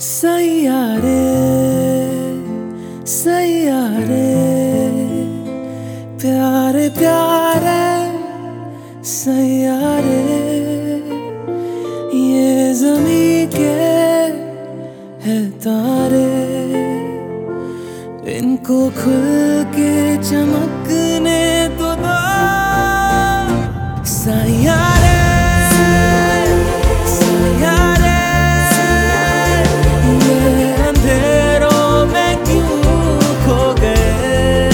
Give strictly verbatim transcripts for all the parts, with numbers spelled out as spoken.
सैयारे सैयारे प्यारे प्यारे सैयारे, ये ज़मीं के है तारे, इनको खुल के चमकने तो दो। सैयारे सैयारे ये अंधेरों में क्यों खो गए।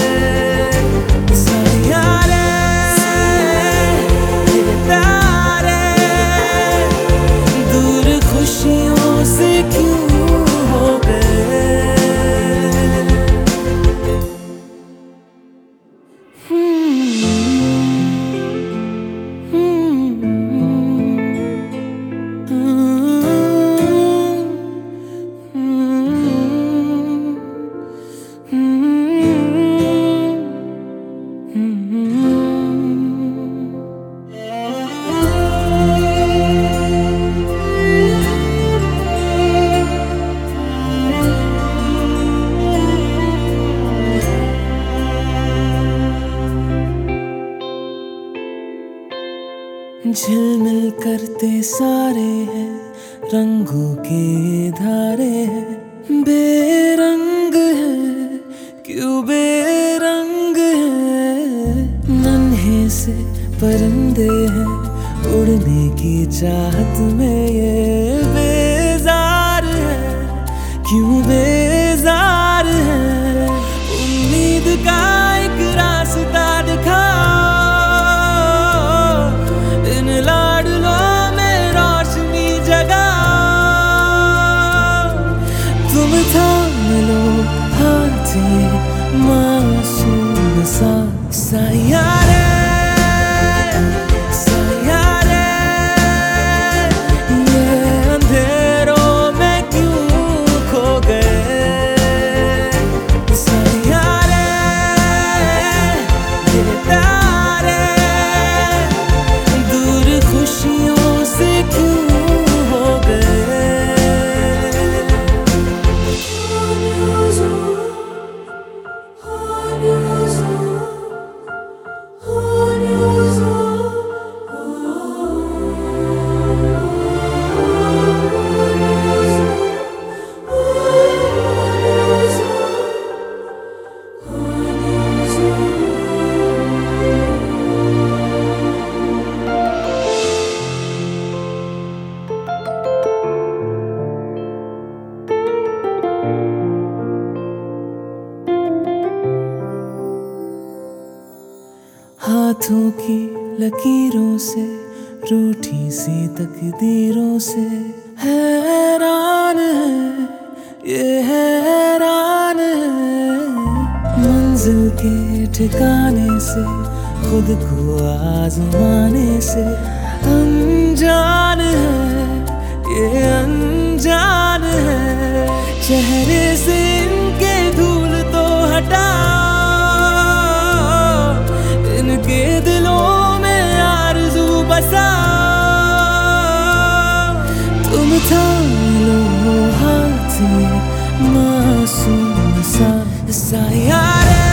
सैयारे ये तारे दूर खुशियों से क्यों हो गए। झिलमिल करते सारे हैं, रंगों के धारे हैं, बेरंग है क्यों बेरंग है। नन्हे से परिंदे हैं उड़ने की चाहत में, ये बेजार है क्यों बेजार है। उम्मीद का एक रास्ता दिखाओ, इन लाडलों में रोशनी जगाओ। तुम थाम लो हाथ ये मासूम सा। सैयारे सैयारे ये अंधेरों में क्यों खो गए। सैयारे ये तारे दूर खुशियों से क्यों हो गए। हाथों की लकीरों से रूठी सी तकदीरों से हैरान है ये हैरान है। मंजिल के ठिकाने से खुद को आजमाने से अनजान है ये अनजान है। चेहरे से इनके धूल तो हटाओ, इनके दिलों में आरज़ू बसाओ। तुम थाम लो हाथ ये मासूम सा। सैयारे